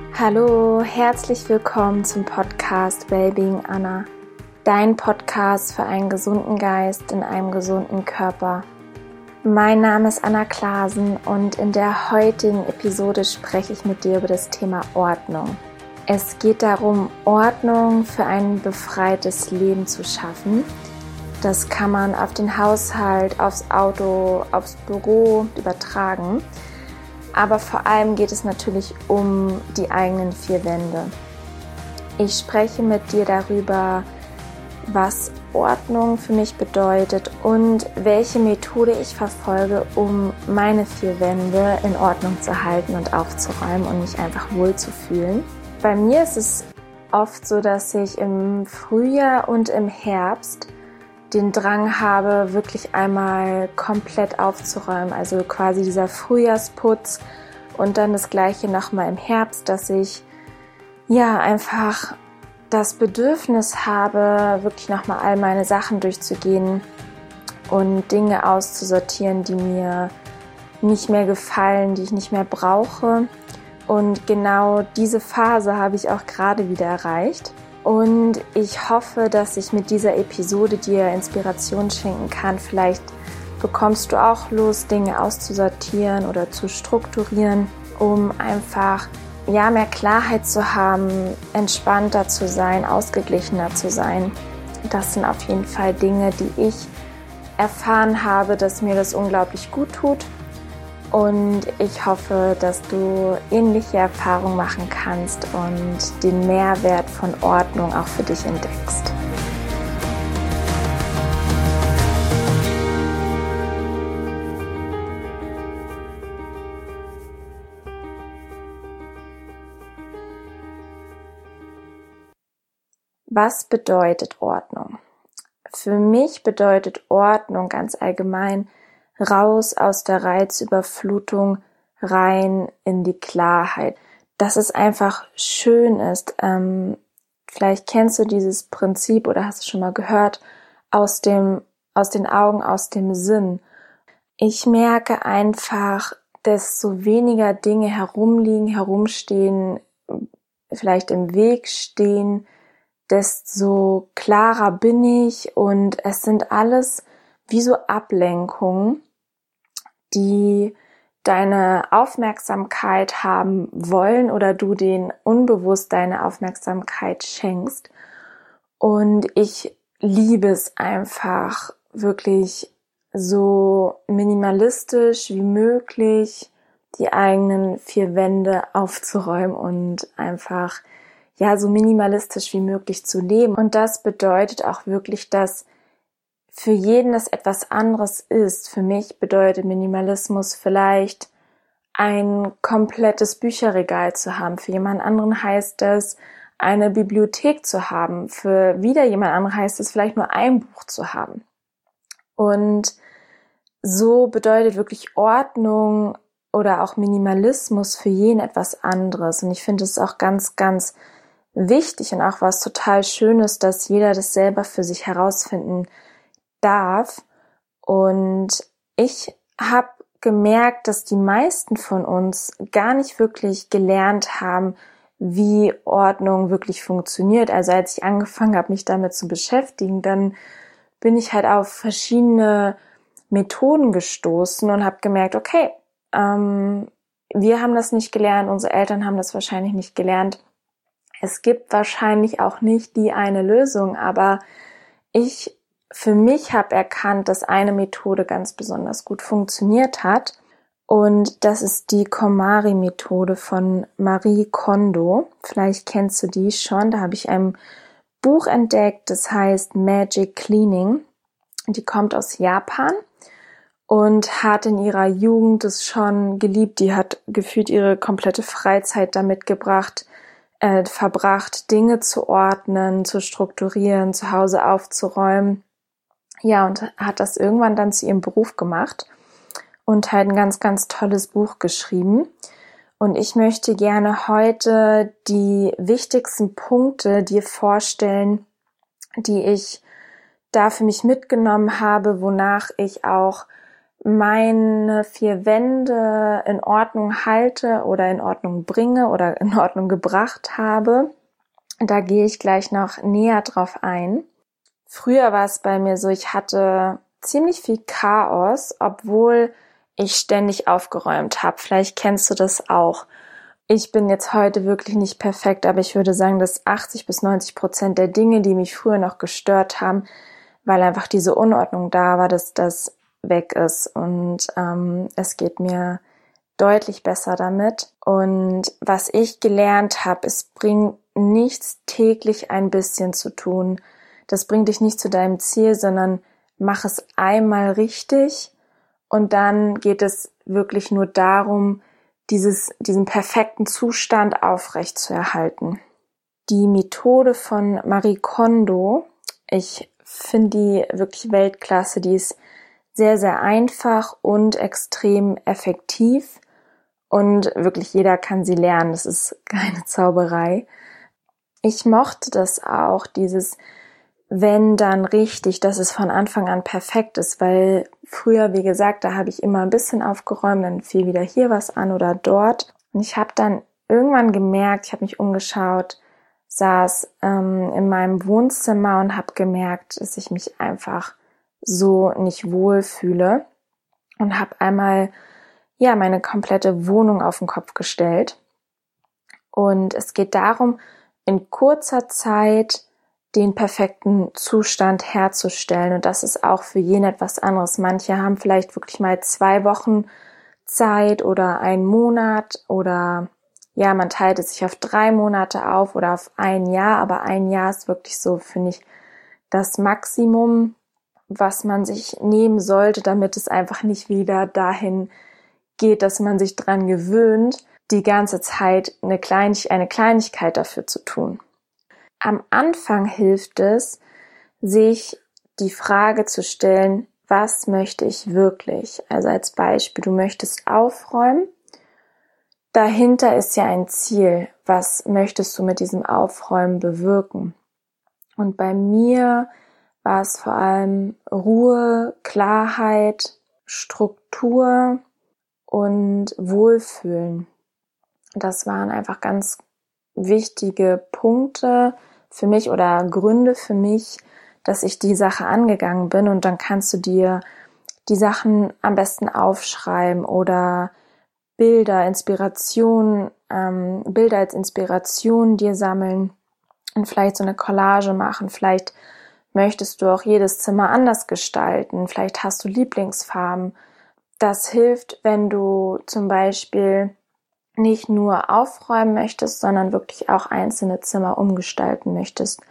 Hallo, herzlich willkommen zum Podcast Wellbeing Anna, dein Podcast für einen gesunden Geist in einem gesunden Körper. Mein Name ist Anna Klasen und in der heutigen Episode spreche ich mit dir über das Thema Ordnung. Es geht darum, Ordnung für ein befreites Leben zu schaffen. Das kann man auf den Haushalt, aufs Auto, aufs Büro übertragen. Aber vor allem geht es natürlich um die eigenen vier Wände. Ich spreche mit dir darüber, was Ordnung für mich bedeutet und welche Methode ich verfolge, um meine vier Wände in Ordnung zu halten und aufzuräumen und mich einfach wohlzufühlen. Bei mir ist es oft so, dass ich im Frühjahr und im Herbst den Drang habe, wirklich einmal komplett aufzuräumen. Also quasi dieser Frühjahrsputz und dann das Gleiche nochmal im Herbst, dass ich einfach das Bedürfnis habe, wirklich nochmal all meine Sachen durchzugehen und Dinge auszusortieren, die mir nicht mehr gefallen, die ich nicht mehr brauche. Und genau diese Phase habe ich auch gerade wieder erreicht. Und ich hoffe, dass ich mit dieser Episode dir Inspiration schenken kann. Vielleicht bekommst du auch Lust, Dinge auszusortieren oder zu strukturieren, um einfach mehr Klarheit zu haben, entspannter zu sein, ausgeglichener zu sein. Das sind auf jeden Fall Dinge, die ich erfahren habe, dass mir das unglaublich gut tut. Und ich hoffe, dass du ähnliche Erfahrungen machen kannst und den Mehrwert von Ordnung auch für dich entdeckst. Was bedeutet Ordnung? Für mich bedeutet Ordnung ganz allgemein raus aus der Reizüberflutung, rein in die Klarheit. Dass es einfach schön ist. Vielleicht kennst du dieses Prinzip oder hast es schon mal gehört, aus den Augen, aus dem Sinn. Ich merke einfach, desto weniger Dinge herumliegen, herumstehen, vielleicht im Weg stehen, desto klarer bin ich und es sind alles wie so Ablenkungen, die deine Aufmerksamkeit haben wollen oder du denen unbewusst deine Aufmerksamkeit schenkst. Und ich liebe es einfach, wirklich so minimalistisch wie möglich die eigenen vier Wände aufzuräumen und einfach so minimalistisch wie möglich zu leben. Und das bedeutet auch wirklich, dass für jeden es etwas anderes ist. Für mich bedeutet Minimalismus vielleicht ein komplettes Bücherregal zu haben. Für jemand anderen heißt es, eine Bibliothek zu haben. Für wieder jemand anderen heißt es, vielleicht nur ein Buch zu haben. Und so bedeutet wirklich Ordnung oder auch Minimalismus für jeden etwas anderes. Und ich finde es auch ganz, ganz wichtig und auch was total Schönes, dass jeder das selber für sich herausfinden darf. Und ich habe gemerkt, dass die meisten von uns gar nicht wirklich gelernt haben, wie Ordnung wirklich funktioniert. Also als ich angefangen habe, mich damit zu beschäftigen, dann bin ich halt auf verschiedene Methoden gestoßen und habe gemerkt, okay, wir haben das nicht gelernt, unsere Eltern haben das wahrscheinlich nicht gelernt. Es gibt wahrscheinlich auch nicht die eine Lösung, aber ich für mich habe erkannt, dass eine Methode ganz besonders gut funktioniert hat. Und das ist die KonMari-Methode von Marie Kondo. Vielleicht kennst du die schon. Da habe ich ein Buch entdeckt, das heißt Magic Cleaning. Die kommt aus Japan und hat in ihrer Jugend es schon geliebt. Die hat gefühlt ihre komplette Freizeit damit verbracht, Dinge zu ordnen, zu strukturieren, zu Hause aufzuräumen. Ja, und hat das irgendwann dann zu ihrem Beruf gemacht und halt ein ganz, ganz tolles Buch geschrieben. Und ich möchte gerne heute die wichtigsten Punkte dir vorstellen, die ich da für mich mitgenommen habe, wonach ich auch meine 4 Wände in Ordnung halte oder in Ordnung bringe oder in Ordnung gebracht habe. Da gehe ich gleich noch näher drauf ein. Früher war es bei mir so, ich hatte ziemlich viel Chaos, obwohl ich ständig aufgeräumt habe. Vielleicht kennst du das auch. Ich bin jetzt heute wirklich nicht perfekt, aber ich würde sagen, dass 80-90% der Dinge, die mich früher noch gestört haben, weil einfach diese Unordnung da war, dass das weg ist. Und es geht mir deutlich besser damit. Und was ich gelernt habe, es bringt nichts, täglich ein bisschen zu tun. Das bringt dich nicht zu deinem Ziel, sondern mach es einmal richtig. Und dann geht es wirklich nur darum, diesen perfekten Zustand aufrecht zu erhalten. Die Methode von Marie Kondo, ich finde die wirklich Weltklasse, die ist sehr, sehr einfach und extrem effektiv und wirklich jeder kann sie lernen, das ist keine Zauberei. Ich mochte das auch, dieses wenn dann richtig, dass es von Anfang an perfekt ist, weil früher, wie gesagt, da habe ich immer ein bisschen aufgeräumt, dann fiel wieder hier was an oder dort. Und ich habe dann irgendwann gemerkt, ich habe mich umgeschaut, saß in meinem Wohnzimmer und habe gemerkt, dass ich mich einfach so nicht wohl fühle und habe einmal meine komplette Wohnung auf den Kopf gestellt. Und es geht darum, in kurzer Zeit den perfekten Zustand herzustellen. Und das ist auch für jeden etwas anderes. Manche haben vielleicht wirklich mal 2 Wochen Zeit oder 1 Monat oder man teilt es sich auf 3 Monate auf oder auf 1 Jahr. Aber 1 Jahr ist wirklich so, finde ich, das Maximum, was man sich nehmen sollte, damit es einfach nicht wieder dahin geht, dass man sich dran gewöhnt, die ganze Zeit eine Kleinigkeit dafür zu tun. Am Anfang hilft es, sich die Frage zu stellen, was möchte ich wirklich? Also als Beispiel, du möchtest aufräumen. Dahinter ist ja ein Ziel. Was möchtest du mit diesem Aufräumen bewirken? Und bei mir war es vor allem Ruhe, Klarheit, Struktur und Wohlfühlen. Das waren einfach ganz wichtige Punkte für mich oder Gründe für mich, dass ich die Sache angegangen bin. Und dann kannst du dir die Sachen am besten aufschreiben oder Bilder als Inspiration dir sammeln und vielleicht so eine Collage machen. Vielleicht möchtest du auch jedes Zimmer anders gestalten. Vielleicht hast du Lieblingsfarben. Das hilft, wenn du zum Beispiel nicht nur aufräumen möchtest, sondern wirklich auch einzelne Zimmer umgestalten möchtest.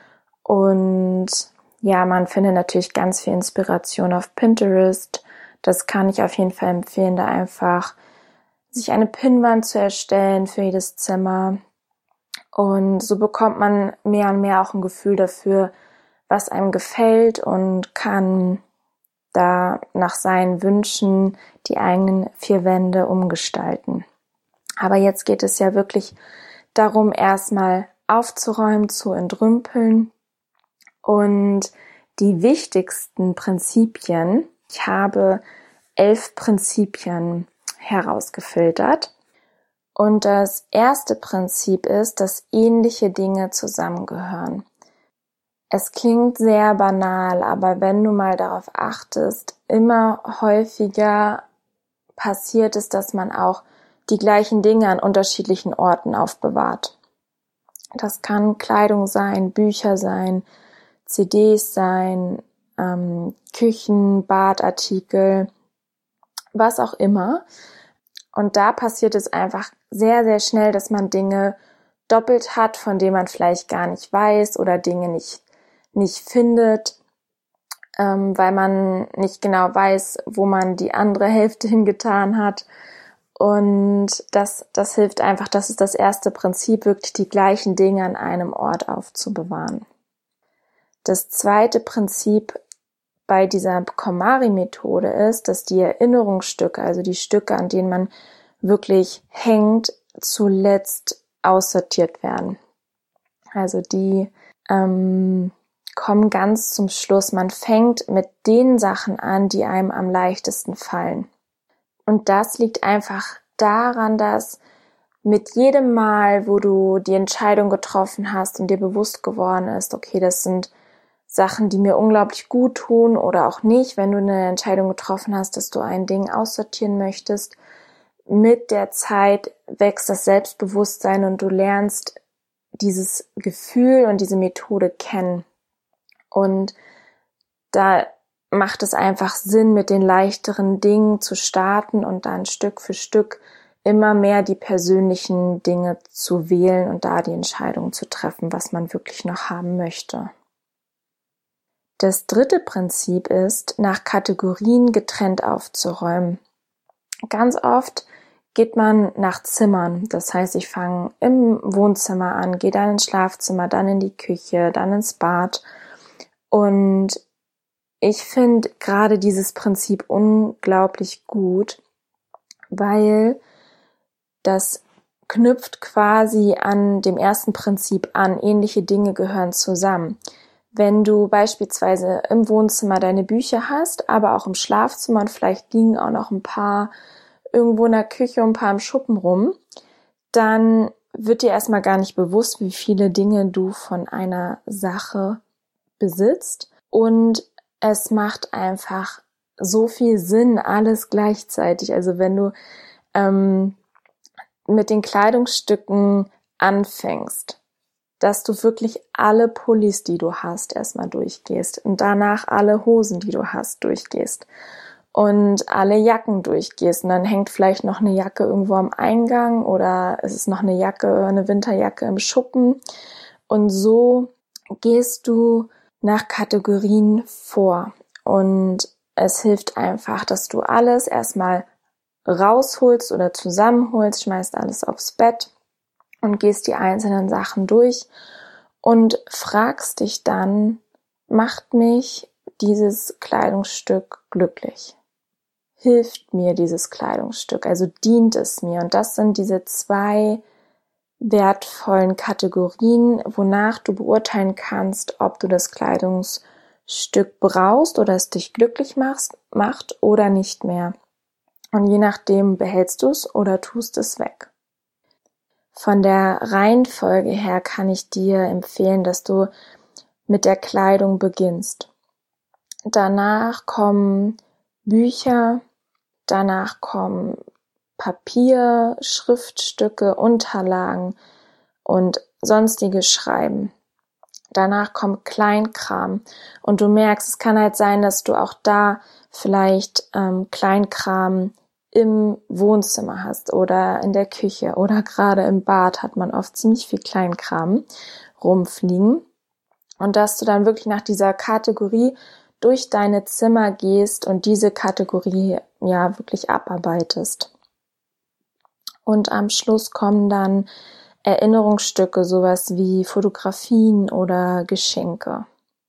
Und man findet natürlich ganz viel Inspiration auf Pinterest. Das kann ich auf jeden Fall empfehlen, da einfach sich eine Pinnwand zu erstellen für jedes Zimmer. Und so bekommt man mehr und mehr auch ein Gefühl dafür, was einem gefällt und kann da nach seinen Wünschen die eigenen 4 Wände umgestalten. Aber jetzt geht es ja wirklich darum, erstmal aufzuräumen, zu entrümpeln. Und die wichtigsten Prinzipien, ich habe 11 Prinzipien herausgefiltert. Und das erste Prinzip ist, dass ähnliche Dinge zusammengehören. Es klingt sehr banal, aber wenn du mal darauf achtest, immer häufiger passiert es, dass man auch die gleichen Dinge an unterschiedlichen Orten aufbewahrt. Das kann Kleidung sein, Bücher sein, CDs sein, Küchen, Badartikel, was auch immer. Und da passiert es einfach sehr, sehr schnell, dass man Dinge doppelt hat, von denen man vielleicht gar nicht weiß oder Dinge nicht findet, weil man nicht genau weiß, wo man die andere Hälfte hingetan hat. Und das hilft einfach, das ist das erste Prinzip, wirklich die gleichen Dinge an einem Ort aufzubewahren. Das zweite Prinzip bei dieser KonMari-Methode ist, dass die Erinnerungsstücke, also die Stücke, an denen man wirklich hängt, zuletzt aussortiert werden. Also die kommen ganz zum Schluss. Man fängt mit den Sachen an, die einem am leichtesten fallen. Und das liegt einfach daran, dass mit jedem Mal, wo du die Entscheidung getroffen hast und dir bewusst geworden ist, okay, das sind Sachen, die mir unglaublich gut tun oder auch nicht, wenn du eine Entscheidung getroffen hast, dass du ein Ding aussortieren möchtest, mit der Zeit wächst das Selbstbewusstsein und du lernst dieses Gefühl und diese Methode kennen. Und da macht es einfach Sinn, mit den leichteren Dingen zu starten und dann Stück für Stück immer mehr die persönlichen Dinge zu wählen und da die Entscheidung zu treffen, was man wirklich noch haben möchte. Das dritte Prinzip ist, nach Kategorien getrennt aufzuräumen. Ganz oft geht man nach Zimmern. Das heißt, ich fange im Wohnzimmer an, gehe dann ins Schlafzimmer, dann in die Küche, dann ins Bad. Und ich finde gerade dieses Prinzip unglaublich gut, weil das knüpft quasi an dem ersten Prinzip an. Ähnliche Dinge gehören zusammen. Wenn du beispielsweise im Wohnzimmer deine Bücher hast, aber auch im Schlafzimmer und vielleicht liegen auch noch ein paar irgendwo in der Küche und ein paar im Schuppen rum, dann wird dir erstmal gar nicht bewusst, wie viele Dinge du von einer Sache besitzt. Und es macht einfach so viel Sinn, alles gleichzeitig. Also wenn du mit den Kleidungsstücken anfängst, dass du wirklich alle Pullis, die du hast, erstmal durchgehst und danach alle Hosen, die du hast, durchgehst und alle Jacken durchgehst und dann hängt vielleicht noch eine Jacke irgendwo am Eingang oder es ist noch eine Winterjacke im Schuppen und so gehst du nach Kategorien vor und es hilft einfach, dass du alles erstmal rausholst oder zusammenholst, schmeißt alles aufs Bett und gehst die einzelnen Sachen durch und fragst dich dann, macht mich dieses Kleidungsstück glücklich? Hilft mir dieses Kleidungsstück? Also dient es mir? Und das sind diese zwei wertvollen Kategorien, wonach du beurteilen kannst, ob du das Kleidungsstück brauchst oder es dich glücklich macht oder nicht mehr. Und je nachdem behältst du es oder tust es weg. Von der Reihenfolge her kann ich dir empfehlen, dass du mit der Kleidung beginnst. Danach kommen Bücher, danach kommen Papier, Schriftstücke, Unterlagen und sonstige Schreiben. Danach kommt Kleinkram und du merkst, es kann halt sein, dass du auch da vielleicht Kleinkram im Wohnzimmer hast oder in der Küche oder gerade im Bad hat man oft ziemlich viel Kleinkram rumfliegen und dass du dann wirklich nach dieser Kategorie durch deine Zimmer gehst und diese Kategorie ja wirklich abarbeitest. Und am Schluss kommen dann Erinnerungsstücke, sowas wie Fotografien oder Geschenke.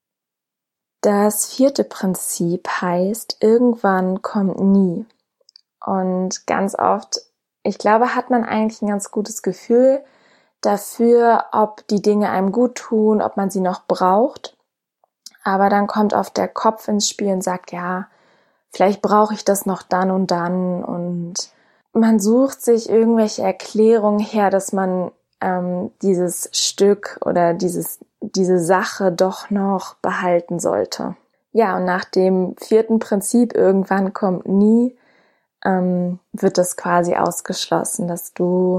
Das vierte Prinzip heißt, irgendwann kommt nie. Und ganz oft, ich glaube, hat man eigentlich ein ganz gutes Gefühl dafür, ob die Dinge einem gut tun, ob man sie noch braucht. Aber dann kommt oft der Kopf ins Spiel und sagt, ja, vielleicht brauche ich das noch dann und dann. Und man sucht sich irgendwelche Erklärungen her, dass man dieses Stück oder diese Sache doch noch behalten sollte. Ja, und nach dem vierten Prinzip, irgendwann kommt nie, wird das quasi ausgeschlossen, dass du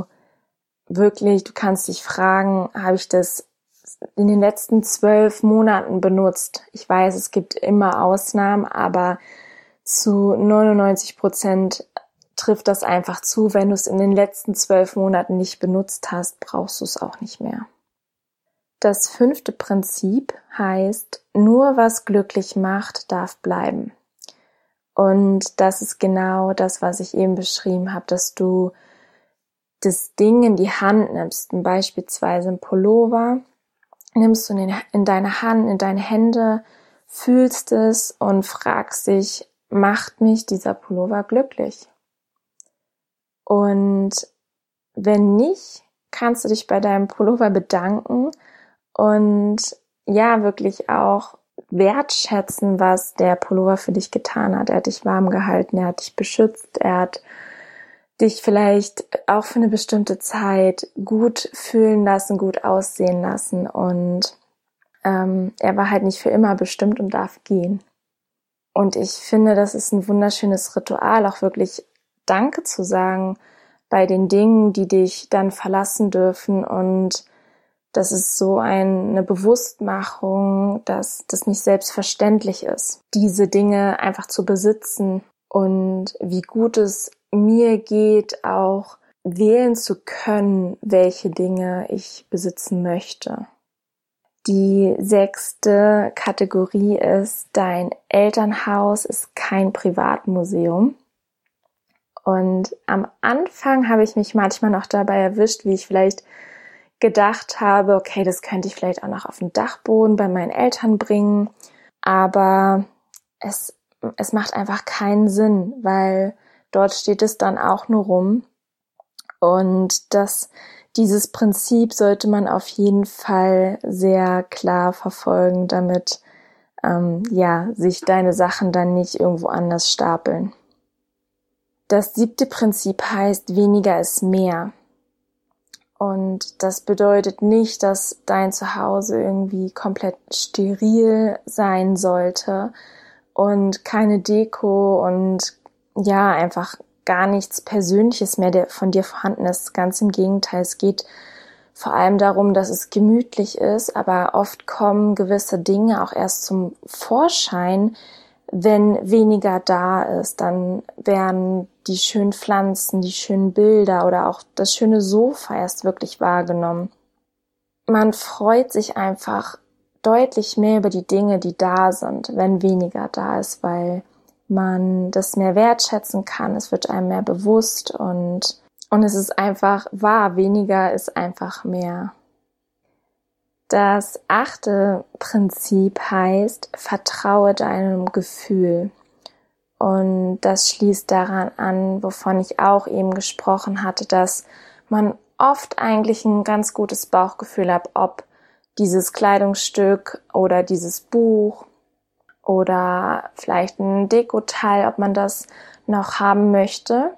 kannst dich fragen, habe ich das in den letzten 12 Monaten benutzt? Ich weiß, es gibt immer Ausnahmen, aber zu 99% trifft das einfach zu. Wenn du es in den letzten 12 Monaten nicht benutzt hast, brauchst du es auch nicht mehr. Das fünfte Prinzip heißt, nur was glücklich macht, darf bleiben. Und das ist genau das, was ich eben beschrieben habe, dass du das Ding in die Hand nimmst, beispielsweise ein Pullover, nimmst du in deine Hand, in deine Hände, fühlst es und fragst dich, macht mich dieser Pullover glücklich? Und wenn nicht, kannst du dich bei deinem Pullover bedanken und ja wirklich auch wertschätzen, was der Pullover für dich getan hat. Er hat dich warm gehalten, er hat dich beschützt, er hat dich vielleicht auch für eine bestimmte Zeit gut fühlen lassen, gut aussehen lassen und er war halt nicht für immer bestimmt und darf gehen. Und ich finde, das ist ein wunderschönes Ritual, auch wirklich Danke zu sagen bei den Dingen, die dich dann verlassen dürfen. Und das ist so eine Bewusstmachung, dass das nicht selbstverständlich ist, diese Dinge einfach zu besitzen und wie gut es mir geht, auch wählen zu können, welche Dinge ich besitzen möchte. Die 6. Kategorie ist, dein Elternhaus ist kein Privatmuseum. Und am Anfang habe ich mich manchmal noch dabei erwischt, wie ich vielleicht gedacht habe, okay, das könnte ich vielleicht auch noch auf den Dachboden bei meinen Eltern bringen. Aber es macht einfach keinen Sinn, weil dort steht es dann auch nur rum. Und dieses Prinzip sollte man auf jeden Fall sehr klar verfolgen, damit sich deine Sachen dann nicht irgendwo anders stapeln. Das 7. Prinzip heißt, weniger ist mehr. Und das bedeutet nicht, dass dein Zuhause irgendwie komplett steril sein sollte und keine Deko und einfach gar nichts Persönliches mehr von dir vorhanden ist. Ganz im Gegenteil, es geht vor allem darum, dass es gemütlich ist, aber oft kommen gewisse Dinge auch erst zum Vorschein, wenn weniger da ist. Dann werden die schönen Pflanzen, die schönen Bilder oder auch das schöne Sofa erst wirklich wahrgenommen. Man freut sich einfach deutlich mehr über die Dinge, die da sind, wenn weniger da ist, weil man das mehr wertschätzen kann, es wird einem mehr bewusst und es ist einfach wahr, weniger ist einfach mehr. Das 8. Prinzip heißt, vertraue deinem Gefühl. Und das schließt daran an, wovon ich auch eben gesprochen hatte, dass man oft eigentlich ein ganz gutes Bauchgefühl hat, ob dieses Kleidungsstück oder dieses Buch oder vielleicht ein Dekoteil, ob man das noch haben möchte.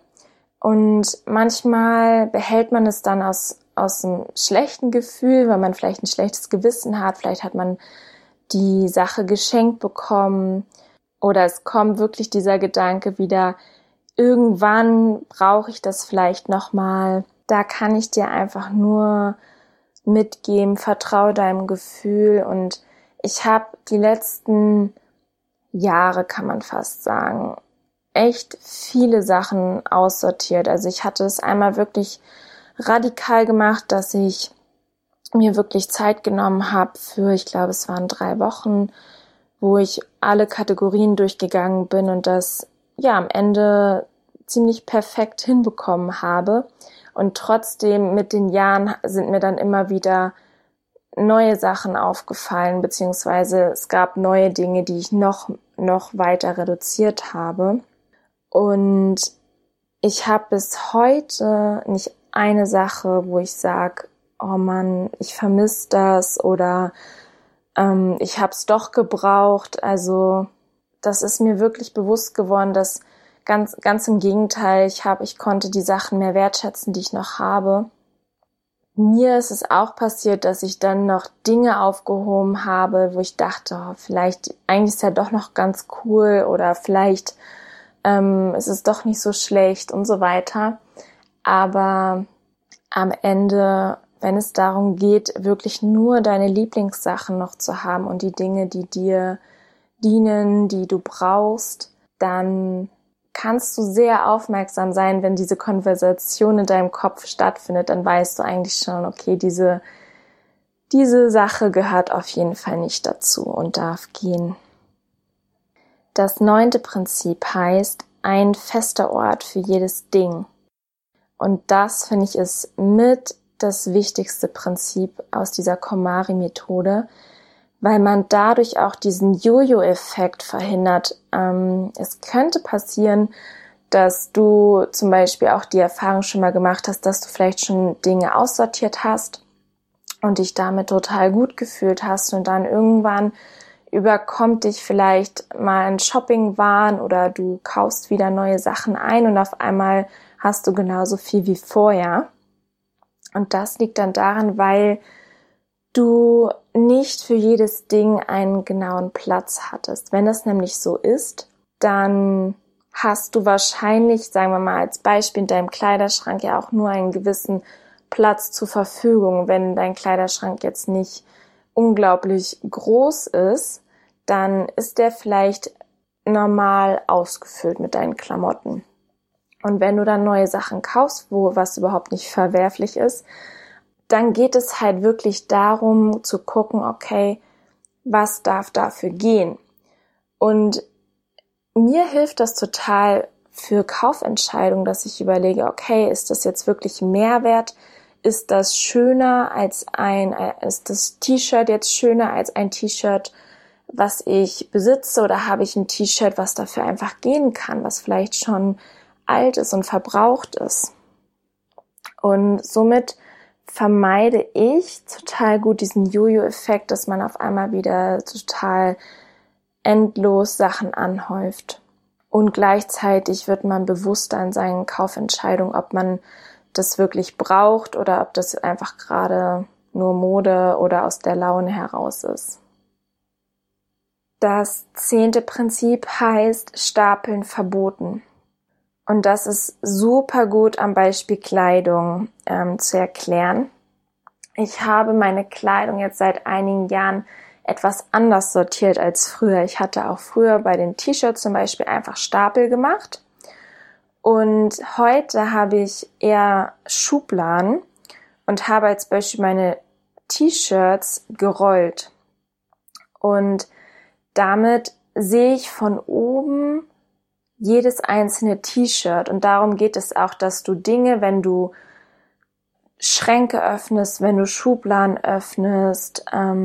Und manchmal behält man es dann aus einem schlechten Gefühl, weil man vielleicht ein schlechtes Gewissen hat. Vielleicht hat man die Sache geschenkt bekommen oder es kommt wirklich dieser Gedanke wieder, irgendwann brauche ich das vielleicht nochmal. Da kann ich dir einfach nur mitgeben, vertraue deinem Gefühl. Und ich habe die letzten Jahre, kann man fast sagen, echt viele Sachen aussortiert. Also ich hatte es einmal wirklich radikal gemacht, dass ich mir wirklich Zeit genommen habe für, ich glaube, es waren 3 Wochen, wo ich alle Kategorien durchgegangen bin und das am Ende ziemlich perfekt hinbekommen habe. Und trotzdem mit den Jahren sind mir dann immer wieder neue Sachen aufgefallen, beziehungsweise es gab neue Dinge, die ich noch weiter reduziert habe. Und ich habe bis heute nicht eine Sache, wo ich sage, oh Mann, ich vermisse das oder ich habe es doch gebraucht. Also das ist mir wirklich bewusst geworden, dass ganz im Gegenteil, ich konnte die Sachen mehr wertschätzen, die ich noch habe. Mir ist es auch passiert, dass ich dann noch Dinge aufgehoben habe, wo ich dachte, oh, vielleicht, eigentlich ist ja doch noch ganz cool oder vielleicht ist es doch nicht so schlecht und so weiter. Aber am Ende, wenn es darum geht, wirklich nur deine Lieblingssachen noch zu haben und die Dinge, die dir dienen, die du brauchst, dann kannst du sehr aufmerksam sein, wenn diese Konversation in deinem Kopf stattfindet, dann weißt du eigentlich schon, okay, diese Sache gehört auf jeden Fall nicht dazu und darf gehen. Das 9. Prinzip heißt, ein fester Ort für jedes Ding. Und das, finde ich, ist mit das wichtigste Prinzip aus dieser KonMari-Methode, weil man dadurch auch diesen Jojo-Effekt verhindert. Es könnte passieren, dass du zum Beispiel auch die Erfahrung schon mal gemacht hast, dass du vielleicht schon Dinge aussortiert hast und dich damit total gut gefühlt hast und dann irgendwann überkommt dich vielleicht mal ein Shopping-Wahn oder du kaufst wieder neue Sachen ein und auf einmal hast du genauso viel wie vorher. Und das liegt dann daran, weil du nicht für jedes Ding einen genauen Platz hattest. Wenn das nämlich so ist, dann hast du wahrscheinlich, sagen wir mal als Beispiel, in deinem Kleiderschrank ja auch nur einen gewissen Platz zur Verfügung. Wenn dein Kleiderschrank jetzt nicht unglaublich groß ist, dann ist der vielleicht normal ausgefüllt mit deinen Klamotten. Und wenn du dann neue Sachen kaufst, was überhaupt nicht verwerflich ist, dann geht es halt wirklich darum zu gucken, okay, was darf dafür gehen? Und mir hilft das total für Kaufentscheidungen, dass ich überlege, okay, ist das jetzt wirklich Mehrwert? Ist das schöner als ist das T-Shirt jetzt schöner als ein T-Shirt, was ich besitze? Oder habe ich ein T-Shirt, was dafür einfach gehen kann, was vielleicht schon alt ist und verbraucht ist? Und somit vermeide ich total gut diesen Jojo-Effekt, dass man auf einmal wieder total endlos Sachen anhäuft. Und gleichzeitig wird man bewusster in seinen Kaufentscheidungen, ob man das wirklich braucht oder ob das einfach gerade nur Mode oder aus der Laune heraus ist. Das 10. Prinzip heißt Stapeln verboten. Und das ist super gut am Beispiel Kleidung zu erklären. Ich habe meine Kleidung jetzt seit einigen Jahren etwas anders sortiert als früher. Ich hatte auch früher bei den T-Shirts zum Beispiel einfach Stapel gemacht. Und heute habe ich eher Schubladen und habe als Beispiel meine T-Shirts gerollt. Und damit sehe ich von oben jedes einzelne T-Shirt. Und darum geht es auch, dass du Dinge, wenn du Schränke öffnest, wenn du Schubladen öffnest,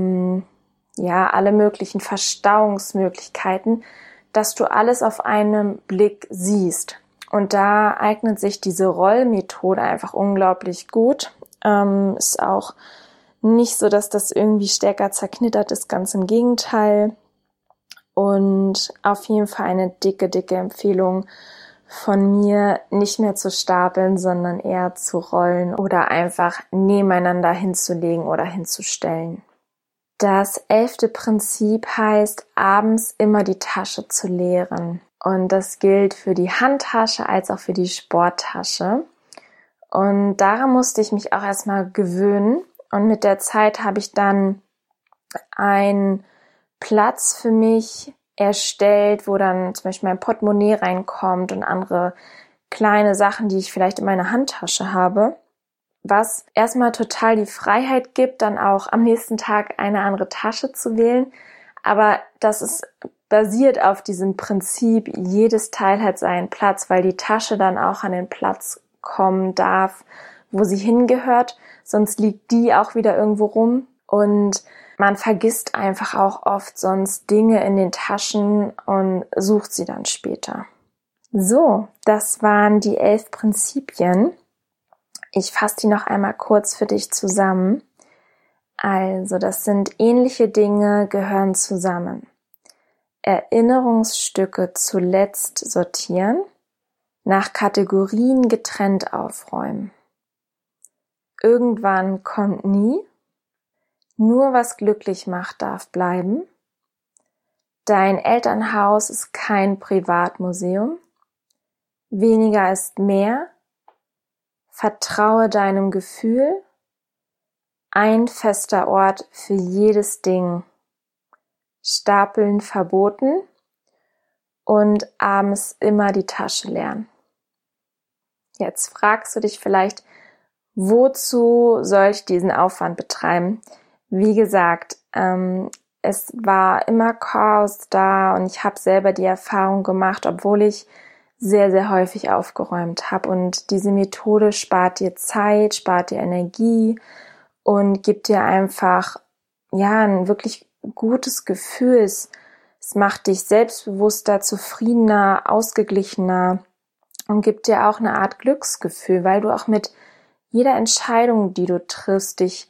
alle möglichen Verstauungsmöglichkeiten, dass du alles auf einen Blick siehst. Und da eignet sich diese Rollmethode einfach unglaublich gut. Ist auch nicht so, dass das irgendwie stärker zerknittert ist, ganz im Gegenteil. Und auf jeden Fall eine dicke Empfehlung von mir, nicht mehr zu stapeln, sondern eher zu rollen oder einfach nebeneinander hinzulegen oder hinzustellen. Das 11. Prinzip heißt, abends immer die Tasche zu leeren. Und das gilt für die Handtasche als auch für die Sporttasche. Und daran musste ich mich auch erstmal gewöhnen. Und mit der Zeit habe ich dann einen Platz für mich erstellt, wo dann zum Beispiel mein Portemonnaie reinkommt und andere kleine Sachen, die ich vielleicht in meiner Handtasche habe. Was erstmal total die Freiheit gibt, dann auch am nächsten Tag eine andere Tasche zu wählen. Aber das ist basiert auf diesem Prinzip, jedes Teil hat seinen Platz, weil die Tasche dann auch an den Platz kommen darf, wo sie hingehört. Sonst liegt die auch wieder irgendwo rum. Und man vergisst einfach auch oft sonst Dinge in den Taschen und sucht sie dann später. So, das waren die 11 Prinzipien. Ich fasse die noch einmal kurz für dich zusammen. Also, das sind ähnliche Dinge, gehören zusammen. Erinnerungsstücke zuletzt sortieren, nach Kategorien getrennt aufräumen. Irgendwann kommt nie. Nur was glücklich macht, darf bleiben. Dein Elternhaus ist kein Privatmuseum. Weniger ist mehr. Vertraue deinem Gefühl. Ein fester Ort für jedes Ding. Stapeln verboten. Und abends immer die Tasche leeren. Jetzt fragst du dich vielleicht, wozu soll ich diesen Aufwand betreiben? Wie gesagt, es war immer Chaos da und ich habe selber die Erfahrung gemacht, obwohl ich sehr, sehr häufig aufgeräumt habe. Und diese Methode spart dir Zeit, spart dir Energie und gibt dir einfach ein wirklich gutes Gefühl. Es macht dich selbstbewusster, zufriedener, ausgeglichener und gibt dir auch eine Art Glücksgefühl, weil du auch mit jeder Entscheidung, die du triffst, dich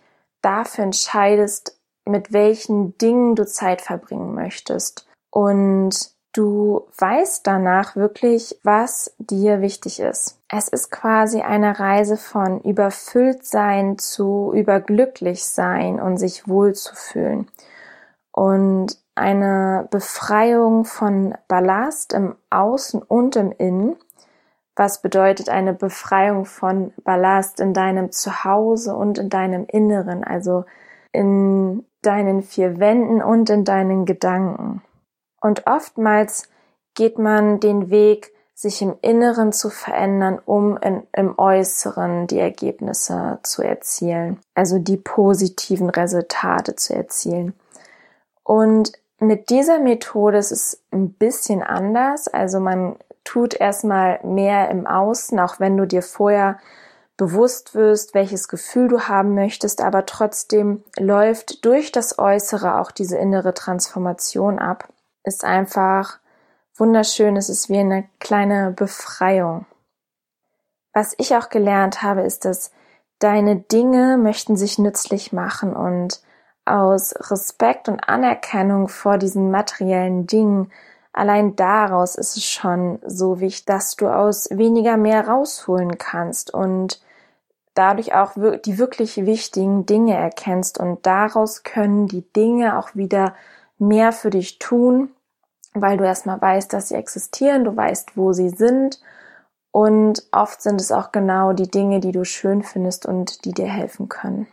dafür entscheidest, mit welchen Dingen du Zeit verbringen möchtest. Und du weißt danach wirklich, was dir wichtig ist. Es ist quasi eine Reise von Überfülltsein zu Überglücklichsein und sich wohlzufühlen. Und eine Befreiung von Ballast im Außen und im Innen. Was bedeutet eine Befreiung von Ballast in deinem Zuhause und in deinem Inneren, also in deinen vier Wänden und in deinen Gedanken. Und oftmals geht man den Weg, sich im Inneren zu verändern, um im Äußeren die Ergebnisse zu erzielen, also die positiven Resultate zu erzielen. Und mit dieser Methode ist es ein bisschen anders, also man tut erstmal mehr im Außen, auch wenn du dir vorher bewusst wirst, welches Gefühl du haben möchtest, aber trotzdem läuft durch das Äußere auch diese innere Transformation ab. Ist einfach wunderschön, es ist wie eine kleine Befreiung. Was ich auch gelernt habe, ist, dass deine Dinge möchten sich nützlich machen und aus Respekt und Anerkennung vor diesen materiellen Dingen, allein daraus ist es schon so wichtig, dass du aus weniger mehr rausholen kannst und dadurch auch die wirklich wichtigen Dinge erkennst und daraus können die Dinge auch wieder mehr für dich tun, weil du erstmal weißt, dass sie existieren, du weißt, wo sie sind und oft sind es auch genau die Dinge, die du schön findest und die dir helfen können.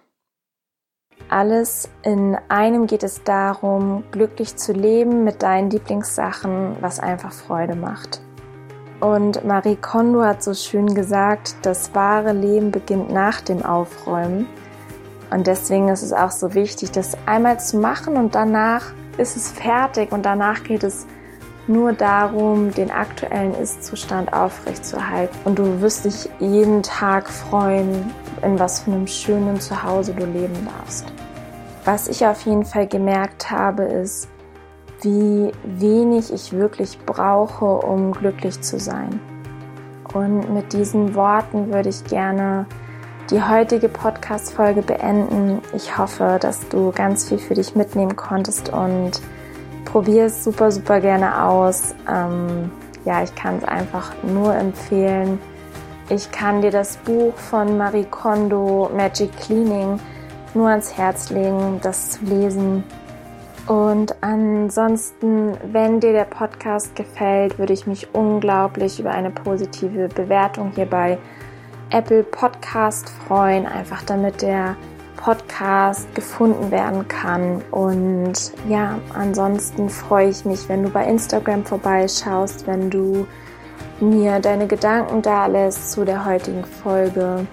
Alles in einem geht es darum, glücklich zu leben mit deinen Lieblingssachen, was einfach Freude macht. Und Marie Kondo hat so schön gesagt, das wahre Leben beginnt nach dem Aufräumen. Und deswegen ist es auch so wichtig, das einmal zu machen und danach ist es fertig und danach geht es nur darum, den aktuellen Ist-Zustand aufrechtzuerhalten. Und du wirst dich jeden Tag freuen, in was für einem schönen Zuhause du leben darfst. Was ich auf jeden Fall gemerkt habe, ist, wie wenig ich wirklich brauche, um glücklich zu sein. Und mit diesen Worten würde ich gerne die heutige Podcast-Folge beenden. Ich hoffe, dass du ganz viel für dich mitnehmen konntest und probier es super, super gerne aus. Ich kann es einfach nur empfehlen. Ich kann dir das Buch von Marie Kondo, Magic Cleaning, nur ans Herz legen, das zu lesen. Und ansonsten, wenn dir der Podcast gefällt, würde ich mich unglaublich über eine positive Bewertung hier bei Apple Podcast freuen, einfach damit der Podcast gefunden werden kann. Und ja, ansonsten freue ich mich, wenn du bei Instagram vorbeischaust, wenn du mir deine Gedanken dalässt zu der heutigen Folge.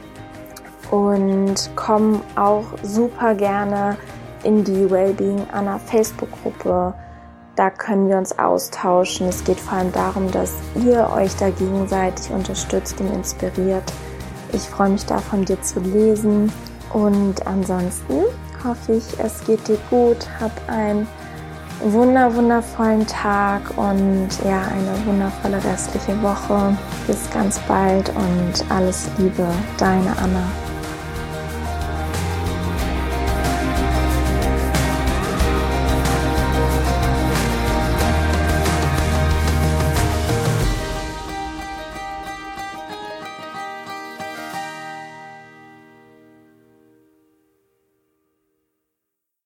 Und komm auch super gerne in die Wellbeing Anna Facebook-Gruppe. Da können wir uns austauschen. Es geht vor allem darum, dass ihr euch da gegenseitig unterstützt und inspiriert. Ich freue mich da von dir zu lesen. Und ansonsten hoffe ich, es geht dir gut. Hab einen wundervollen Tag und ja, eine wundervolle restliche Woche. Bis ganz bald und alles Liebe, deine Anna.